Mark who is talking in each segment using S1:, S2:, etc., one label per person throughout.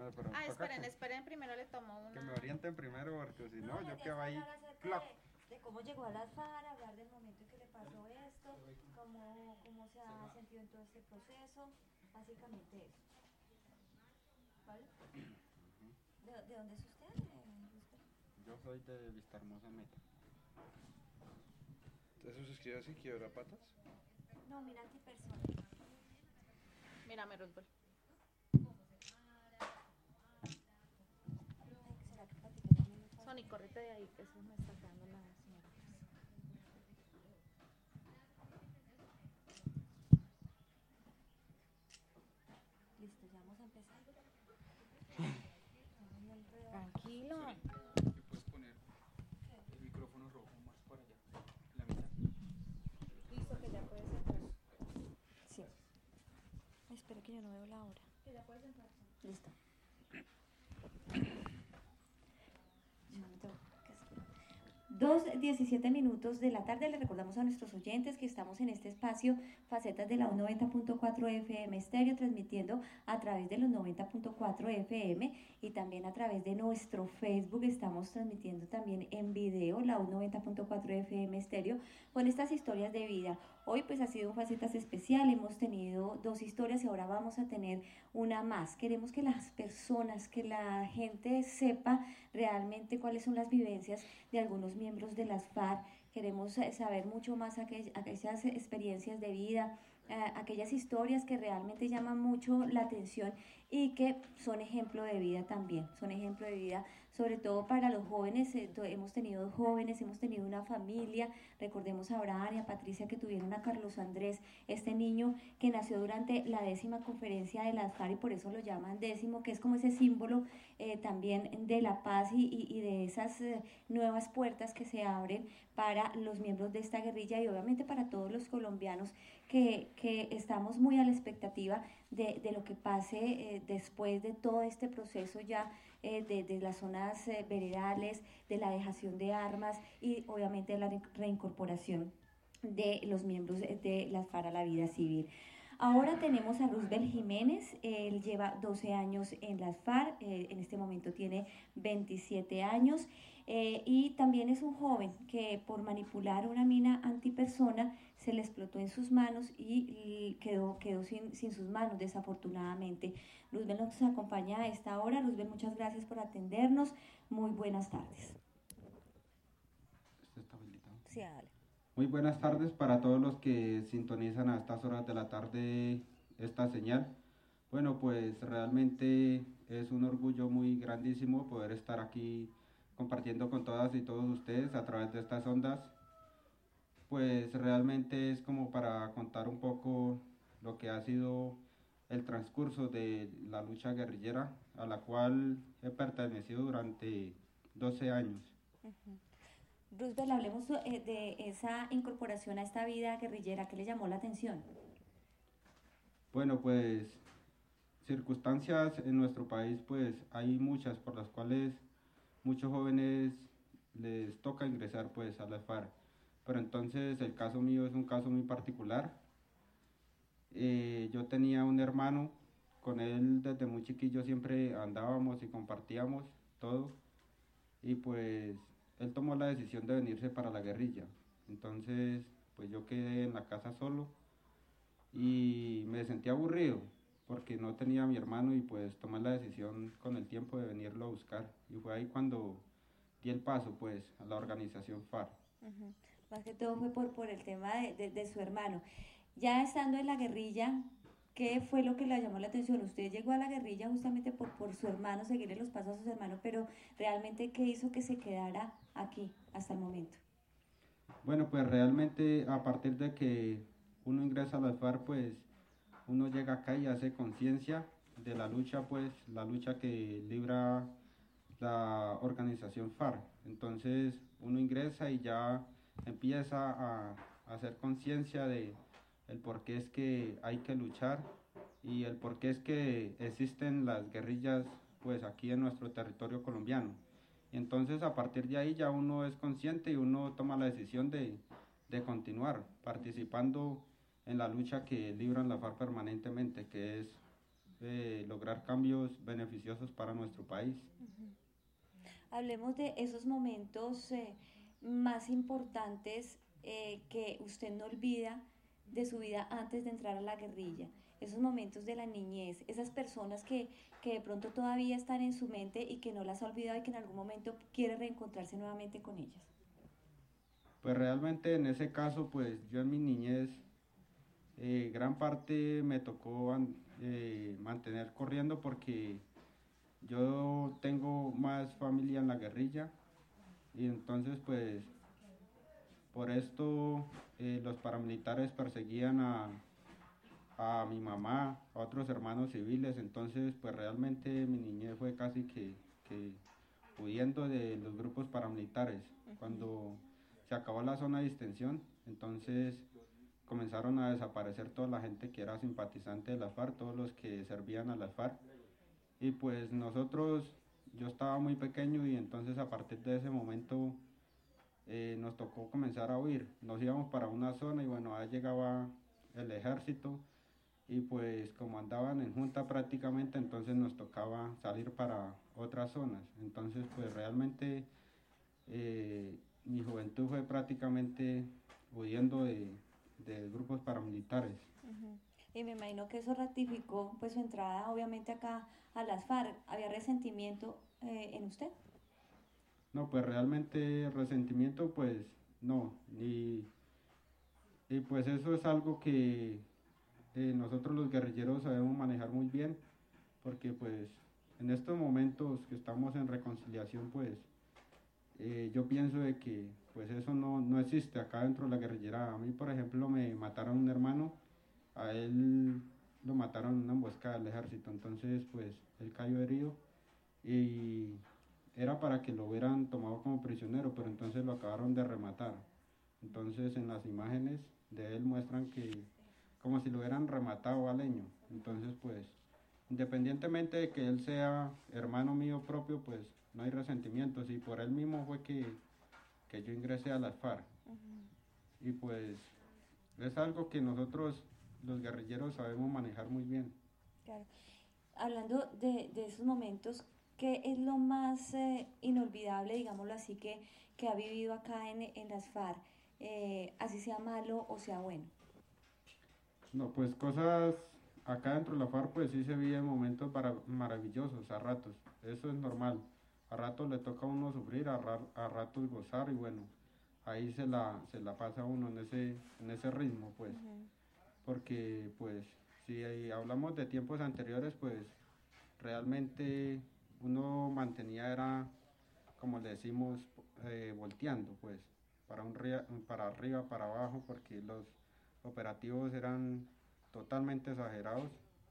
S1: Bueno, pero
S2: Ah,
S1: toca
S2: esperen, primero le tomo
S1: que me
S2: una...
S1: orienten primero, porque si no,
S3: No, la
S1: yo
S3: idea
S1: quedo
S3: es
S1: ahí,
S3: hablar acerca
S1: ¡cloc!
S3: de cómo llegó a las FARC, hablar del momento en que le pasó esto, cómo se ha sentido en todo este proceso, básicamente eso. ¿Vale? ¿De dónde es usted?
S1: Yo soy de Vista Hermosa Meta.
S4: ¿Eso se escribe así, quiebra patas?
S3: No, mira, antipersona.
S2: Mírame, Roosevelt.
S3: ¿Será que para ti que también lo pasa?
S2: Sony, córrete de ahí, que eso me está quedando la señora.
S3: Listo, ya vamos a empezar.
S2: Tranquilo.
S1: ¿Me puedes poner el micrófono rojo más para allá? La mitad.
S2: Listo, que ya puedes entrar.
S3: Sí. Espera que yo no veo la hora.
S2: Que ya puedes entrar.
S3: Listo. 2:17 de la tarde. Le recordamos a nuestros oyentes que estamos en este espacio Facetas de la U90.4 FM Estéreo, transmitiendo a través de los 90.4 FM y también a través de nuestro Facebook. Estamos transmitiendo también en video la U90.4 FM Estéreo con estas historias de vida. Hoy pues ha sido un Facetas especial, hemos tenido 2 historias y ahora vamos a tener una más. Queremos que las personas, que la gente sepa realmente cuáles son las vivencias de algunos miembros de las FARC. Queremos saber mucho más aquellas experiencias de vida, aquellas historias que realmente llaman mucho la atención y que son ejemplo de vida también, son ejemplo de vida sobre todo para los jóvenes. Hemos tenido jóvenes, hemos tenido una familia, recordemos a Abraham y a Patricia que tuvieron a Carlos Andrés, este niño que nació durante la 10ª conferencia de las FARC y por eso lo llaman 10º, que es como ese símbolo también de la paz y de esas nuevas puertas que se abren para los miembros de esta guerrilla y obviamente para todos los colombianos que estamos muy a la expectativa de lo que pase después de todo este proceso ya de las zonas veredales, de la dejación de armas y obviamente de la reincorporación de los miembros de las FARC a la vida civil. Ahora tenemos a Roosevelt Jiménez, él lleva 12 años en las FARC, en este momento tiene 27 años y también es un joven que por manipular una mina antipersona se le explotó en sus manos y quedó sin sus manos desafortunadamente. Roosevelt nos acompaña a esta hora. Roosevelt, muchas gracias por atendernos, muy buenas tardes.
S1: ¿Este está habilitado?
S3: Sí, dale.
S1: Muy buenas tardes para todos los que sintonizan a estas horas de la tarde esta señal. Bueno, pues realmente es un orgullo muy grandísimo poder estar aquí compartiendo con todas y todos ustedes a través de estas ondas. Pues realmente es como para contar un poco lo que ha sido el transcurso de la lucha guerrillera a la cual he pertenecido durante 12 años.
S3: Uh-huh. Roosevelt, hablemos de esa incorporación a esta vida guerrillera. ¿Qué le llamó la atención?
S1: Bueno, pues circunstancias en nuestro país pues hay muchas por las cuales muchos jóvenes les toca ingresar pues a las FARC, pero entonces el caso mío es un caso muy particular. Yo tenía un hermano, con él desde muy chiquillo siempre andábamos y compartíamos todo y pues él tomó la decisión de venirse para la guerrilla. Entonces pues yo quedé en la casa solo y me sentí aburrido porque no tenía a mi hermano y pues tomé la decisión con el tiempo de venirlo a buscar y fue ahí cuando di el paso pues a la organización FARC.
S3: Uh-huh. Más que todo fue por el tema de su hermano. Ya estando en la guerrilla, ¿qué fue lo que le llamó la atención? Usted llegó a la guerrilla justamente por su hermano, seguirle los pasos a su hermano, pero realmente ¿qué hizo que se quedara aquí hasta el momento?
S1: Bueno, pues realmente a partir de que uno ingresa a las FARC, pues uno llega acá y hace conciencia de la lucha, pues la lucha que libra la organización FARC. Entonces uno ingresa y ya empieza a hacer conciencia de el por qué es que hay que luchar y el por qué es que existen las guerrillas pues aquí en nuestro territorio colombiano. Y entonces a partir de ahí ya uno es consciente y uno toma la decisión de continuar participando en la lucha que libran la FARC permanentemente, que es lograr cambios beneficiosos para nuestro país.
S3: Hablemos de esos momentos más importantes que usted no olvida de su vida antes de entrar a la guerrilla, esos momentos de la niñez, esas personas que de pronto todavía están en su mente y que no las ha olvidado y que en algún momento quiere reencontrarse nuevamente con ellas.
S1: Pues realmente en ese caso, pues yo en mi niñez, gran parte me tocó mantener corriendo porque yo tengo más familia en la guerrilla y entonces pues por esto los paramilitares perseguían a mi mamá, a otros hermanos civiles, entonces pues realmente mi niñez fue casi que huyendo de los grupos paramilitares. Cuando se acabó la zona de distensión, entonces comenzaron a desaparecer toda la gente que era simpatizante de las FARC, todos los que servían a las FARC. Y pues nosotros, yo estaba muy pequeño y entonces a partir de ese momento nos tocó comenzar a huir. Nos íbamos para una zona y bueno, ahí llegaba el ejército y pues como andaban en junta prácticamente, entonces nos tocaba salir para otras zonas. Entonces pues realmente mi juventud fue prácticamente huyendo de grupos paramilitares.
S3: Y me imagino que eso ratificó pues su entrada obviamente acá a las FARC. ¿Había resentimiento en usted?
S1: No, pues realmente resentimiento pues no, y pues eso es algo que nosotros los guerrilleros sabemos manejar muy bien, porque pues en estos momentos que estamos en reconciliación pues yo pienso de que pues eso no existe acá dentro de la guerrillera. A mí por ejemplo me mataron un hermano, a él lo mataron en una emboscada del ejército, entonces pues él cayó herido y era para que lo hubieran tomado como prisionero, pero entonces lo acabaron de rematar. Entonces en las imágenes de él muestran que como si lo hubieran rematado a leño. Entonces pues independientemente de que él sea hermano mío propio, pues no hay resentimientos y por él mismo fue que yo ingresé a las FARC. Y pues es algo que nosotros los guerrilleros sabemos manejar muy bien.
S3: Claro. Hablando de esos momentos, ¿qué es lo más inolvidable, digámoslo así, que ha vivido acá en las FARC, así sea malo o sea bueno?
S1: No, pues cosas acá dentro de la FARC pues sí se viven momentos maravillosos a ratos, eso es normal. A ratos le toca a uno sufrir, a ratos gozar y bueno, ahí se la pasa uno en ese ritmo pues. Porque pues si hablamos de tiempos anteriores pues realmente uno mantenía era como le decimos volteando pues para arriba, para abajo porque los operativos eran totalmente exagerados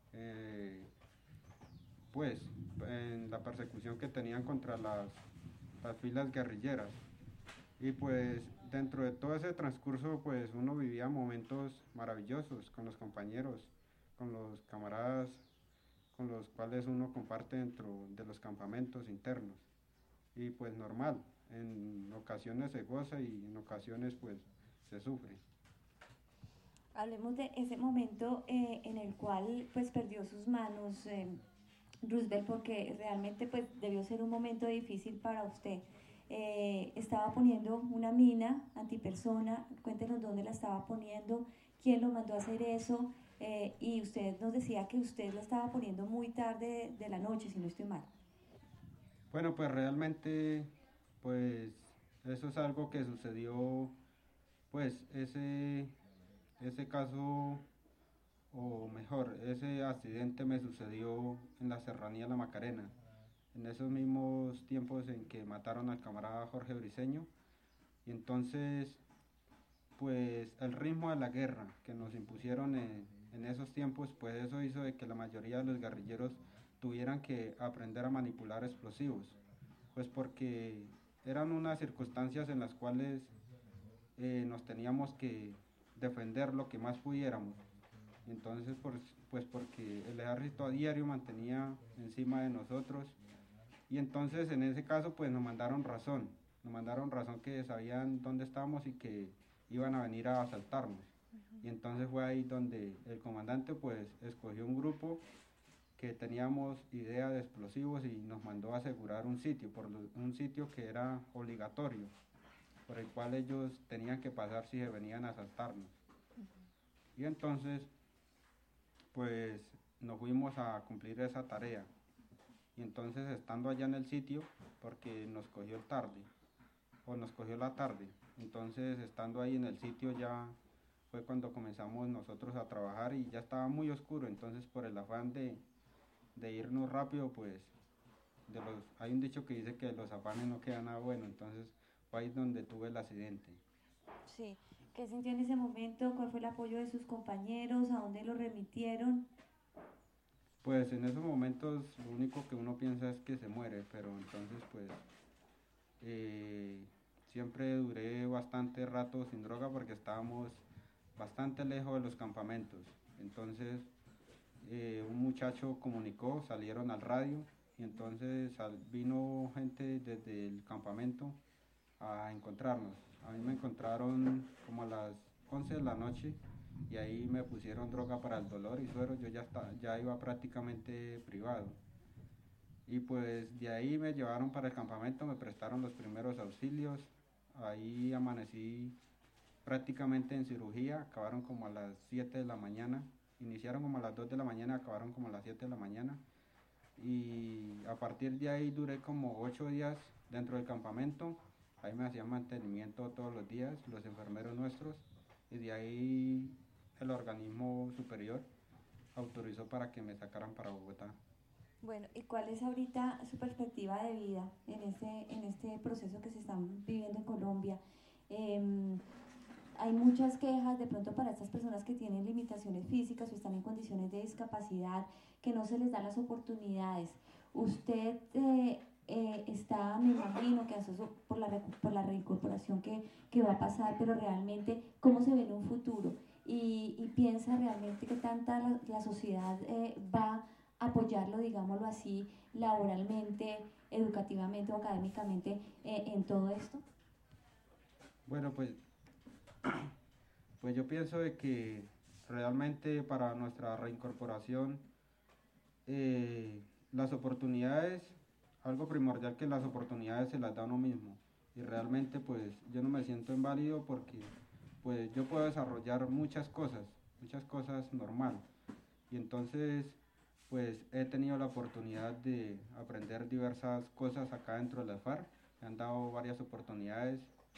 S1: pues en la persecución que tenían contra las filas guerrilleras. Y pues dentro de todo ese transcurso pues uno vivía momentos maravillosos con los compañeros, con los camaradas con los cuales uno comparte dentro de los campamentos internos. Y pues normal, en ocasiones se goza y en ocasiones pues se sufre.
S3: Hablemos de ese momento en el cual pues perdió sus manos Roosevelt, porque realmente pues debió ser un momento difícil para usted. Estaba poniendo una mina antipersona, cuéntenos dónde la estaba poniendo, quién lo mandó a hacer eso, y usted nos decía que usted la estaba poniendo muy tarde de la noche, si no estoy mal.
S1: Bueno, pues realmente pues eso es algo que sucedió, pues ese caso, o mejor, ese accidente me sucedió en la serranía de La Macarena, en esos mismos tiempos en que mataron al camarada Jorge Briceño. Y entonces pues el ritmo de la guerra que nos impusieron en esos tiempos, pues eso hizo de que la mayoría de los guerrilleros tuvieran que aprender a manipular explosivos, pues porque eran unas circunstancias en las cuales nos teníamos que defender lo que más pudiéramos. Entonces pues porque el ejército a diario mantenía encima de nosotros y entonces en ese caso pues nos mandaron razón que sabían dónde estábamos y que iban a venir a asaltarnos. Y entonces fue ahí donde el comandante pues escogió un grupo que teníamos idea de explosivos y nos mandó a asegurar un sitio, un sitio que era obligatorio, por el cual ellos tenían que pasar si se venían a asaltarnos. Y entonces, pues nos fuimos a cumplir esa tarea. Y entonces estando allá en el sitio, porque nos cogió la tarde, entonces estando ahí en el sitio ya fue cuando comenzamos nosotros a trabajar y ya estaba muy oscuro, entonces por el afán de irnos rápido, pues hay un dicho que dice que de los afanes no queda nada bueno, entonces fue ahí donde tuve el accidente.
S3: Sí. ¿Qué sintió en ese momento? ¿Cuál fue el apoyo de sus compañeros? ¿A dónde lo remitieron?
S1: Pues en esos momentos lo único que uno piensa es que se muere, pero entonces pues siempre duré bastante rato sin droga porque estábamos bastante lejos de los campamentos. Entonces un muchacho comunicó, salieron al radio y entonces vino gente desde el campamento a encontrarnos. A mí me encontraron como a las 11 de la noche y ahí me pusieron droga para el dolor y suero, yo ya iba prácticamente privado. Y pues de ahí me llevaron para el campamento, me prestaron los primeros auxilios, ahí amanecí prácticamente en cirugía, acabaron como a las 7 de la mañana, iniciaron como a las 2 de la mañana, acabaron como a las 7 de la mañana. Y a partir de ahí duré como 8 días dentro del campamento, ahí me hacían mantenimiento todos los días, los enfermeros nuestros, y de ahí el organismo superior autorizó para que me sacaran para Bogotá.
S3: Bueno, ¿y cuál es ahorita su perspectiva de vida en este proceso que se están viviendo en Colombia? Hay muchas quejas de pronto para estas personas que tienen limitaciones físicas o están en condiciones de discapacidad, que no se les dan las oportunidades. Usted está, me imagino que eso por la reincorporación que va a pasar, pero realmente, ¿cómo se ve en un futuro? Y piensa realmente que tanta la sociedad va a apoyarlo, digámoslo así, laboralmente, educativamente o académicamente en todo esto.
S1: Bueno, pues yo pienso de que realmente para nuestra reincorporación las oportunidades, algo primordial que las oportunidades se las da a uno mismo y realmente pues yo no me siento inválido porque pues yo puedo desarrollar muchas cosas normal y entonces pues he tenido la oportunidad de aprender diversas cosas acá dentro de la FARC, me han dado varias oportunidades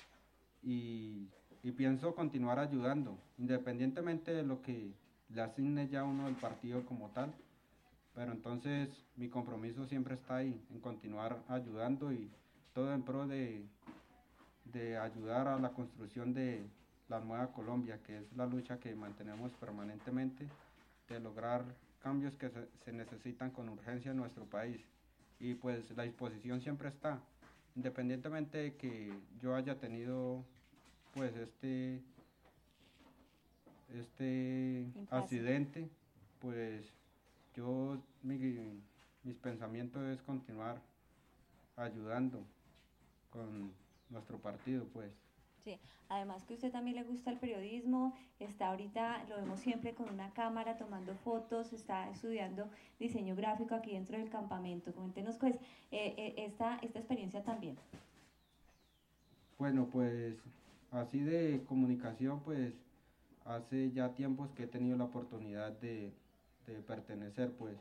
S1: y pienso continuar ayudando, independientemente de lo que le asigne ya uno del partido como tal, pero entonces mi compromiso siempre está ahí, en continuar ayudando y todo en pro de ayudar a la construcción de la nueva Colombia, que es la lucha que mantenemos permanentemente, de lograr cambios que se necesitan con urgencia en nuestro país. Y pues la disposición siempre está, independientemente de que yo haya tenido pues este accidente, pues mis pensamientos es continuar ayudando con nuestro partido, pues.
S3: Sí, además que a usted también le gusta el periodismo, está ahorita, lo vemos siempre con una cámara tomando fotos, está estudiando diseño gráfico aquí dentro del campamento. Coméntenos pues esta experiencia también.
S1: Bueno, pues así de comunicación, pues hace ya tiempos que he tenido la oportunidad de pertenecer pues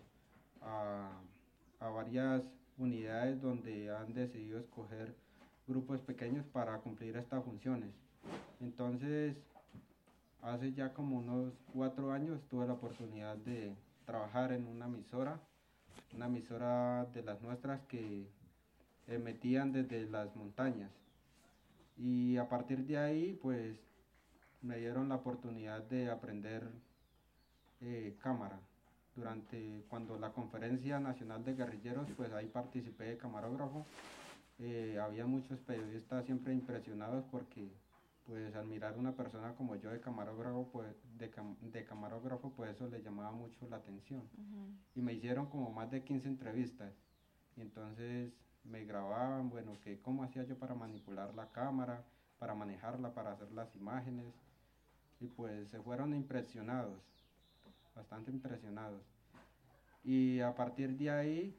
S1: a varias unidades donde han decidido escoger grupos pequeños para cumplir estas funciones. Entonces, hace ya como unos 4 años tuve la oportunidad de trabajar en una emisora de las nuestras que emitían desde las montañas. Y a partir de ahí, pues, me dieron la oportunidad de aprender cámara. Cuando la Conferencia Nacional de Guerrilleros, pues ahí participé de camarógrafo. Había muchos periodistas siempre impresionados porque pues al mirar una persona como yo de camarógrafo, pues pues eso les llamaba mucho la atención. Y me hicieron como más de 15 entrevistas y entonces me grababan, bueno, que cómo hacía yo para manipular la cámara, para manejarla, para hacer las imágenes, y pues se fueron impresionados, bastante impresionados. Y a partir de ahí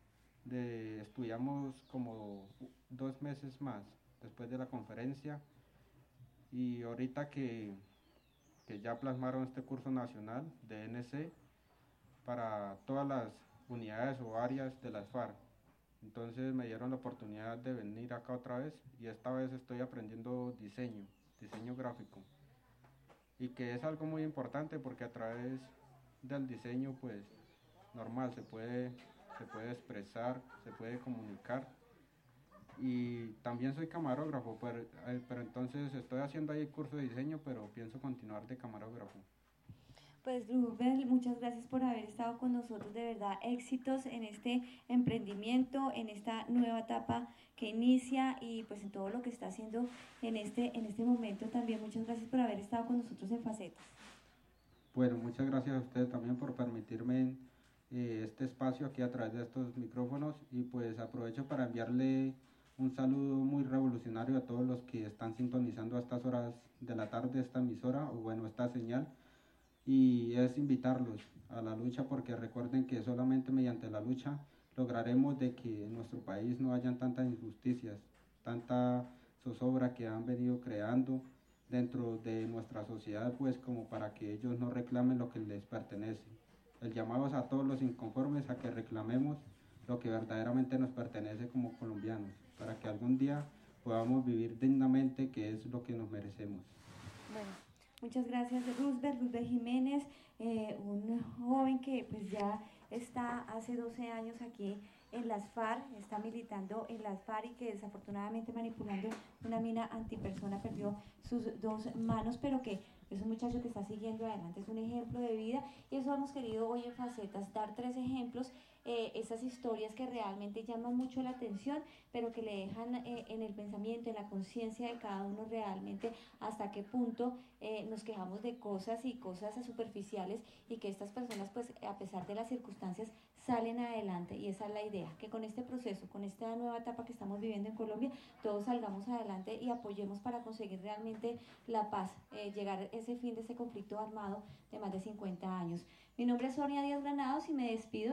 S1: estudiamos como 2 meses más después de la conferencia y ahorita que ya plasmaron este curso nacional de NC para todas las unidades o áreas de las FARC. Entonces me dieron la oportunidad de venir acá otra vez y esta vez estoy aprendiendo diseño gráfico. Y que es algo muy importante porque a través del diseño pues normal se puede expresar, se puede comunicar. Y también soy camarógrafo, pero entonces estoy haciendo ahí el curso de diseño, pero pienso continuar de camarógrafo.
S3: Pues Rubén, muchas gracias por haber estado con nosotros, de verdad, éxitos en este emprendimiento, en esta nueva etapa que inicia y pues en todo lo que está haciendo en este momento también. Muchas gracias por haber estado con nosotros en Facetas.
S1: Bueno, muchas gracias a ustedes también por permitirme este espacio aquí a través de estos micrófonos y pues aprovecho para enviarle un saludo muy revolucionario a todos los que están sintonizando a estas horas de la tarde esta emisora o bueno, esta señal. Y es invitarlos a la lucha porque recuerden que solamente mediante la lucha lograremos de que en nuestro país no hayan tantas injusticias, tanta zozobra que han venido creando dentro de nuestra sociedad, pues como para que ellos no reclamen lo que les pertenece. El llamado es a todos los inconformes a que reclamemos lo que verdaderamente nos pertenece como colombianos, para que algún día podamos vivir dignamente, que es lo que nos merecemos.
S3: Bueno. Muchas gracias, Roosbert Jiménez, un joven que pues ya está hace 12 años aquí en las FARC, está militando en las FARC y que desafortunadamente manipulando una mina antipersona perdió sus 2 manos, pero que es un muchacho que está siguiendo adelante, es un ejemplo de vida y eso hemos querido hoy en Facetas, dar 3 ejemplos, esas historias que realmente llaman mucho la atención, pero que le dejan en el pensamiento, en la conciencia de cada uno realmente hasta qué punto nos quejamos de cosas y cosas superficiales y que estas personas pues a pesar de las circunstancias salen adelante y esa es la idea, que con este proceso, con esta nueva etapa que estamos viviendo en Colombia, todos salgamos adelante y apoyemos para conseguir realmente la paz, llegar a ese fin de ese conflicto armado de más de 50 años. Mi nombre es Sonia Díaz Granados y me despido.